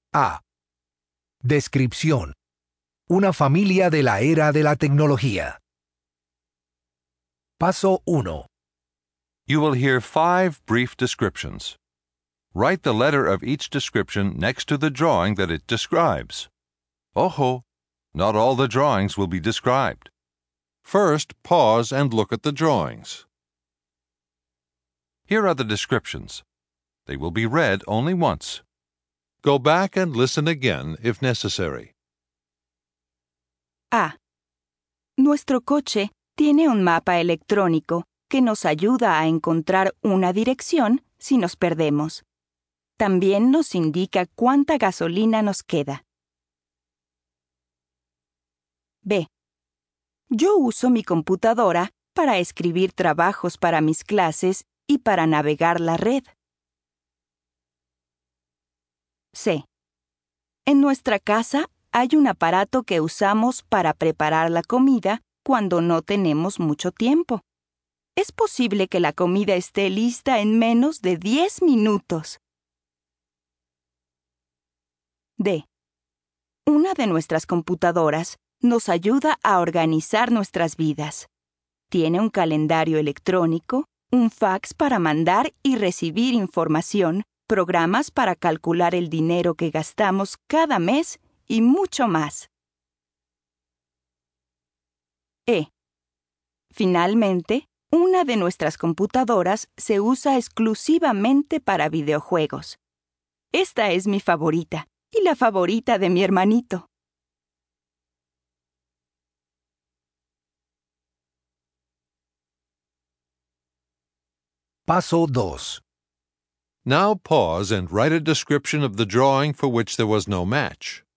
A. Descripción. Una familia de la era de la tecnología. Paso 1. You will hear 5 brief descriptions. Write the letter of each description next to the drawing that it describes. Ojo, not all the drawings will be described. First, pause and look at the drawings. Here are the descriptions. They will be read only once. Go back and listen again if necessary. A. Nuestro coche tiene un mapa electrónico que nos ayuda a encontrar una dirección si nos perdemos. También nos indica cuánta gasolina nos queda. B. Yo uso mi computadora para escribir trabajos para mis clases y para navegar la red. C. En nuestra casa hay un aparato que usamos para preparar la comida cuando no tenemos mucho tiempo. Es posible que la comida esté lista en menos de 10 minutos. D. Una de nuestras computadoras nos ayuda a organizar nuestras vidas. Tiene un calendario electrónico, un fax para mandar y recibir información, programas para calcular el dinero que gastamos cada mes y mucho más. E. Finalmente, una de nuestras computadoras se usa exclusivamente para videojuegos. Esta es mi favorita y la favorita de mi hermanito. Paso 2. Now pause and write a description of the drawing for which there was no match.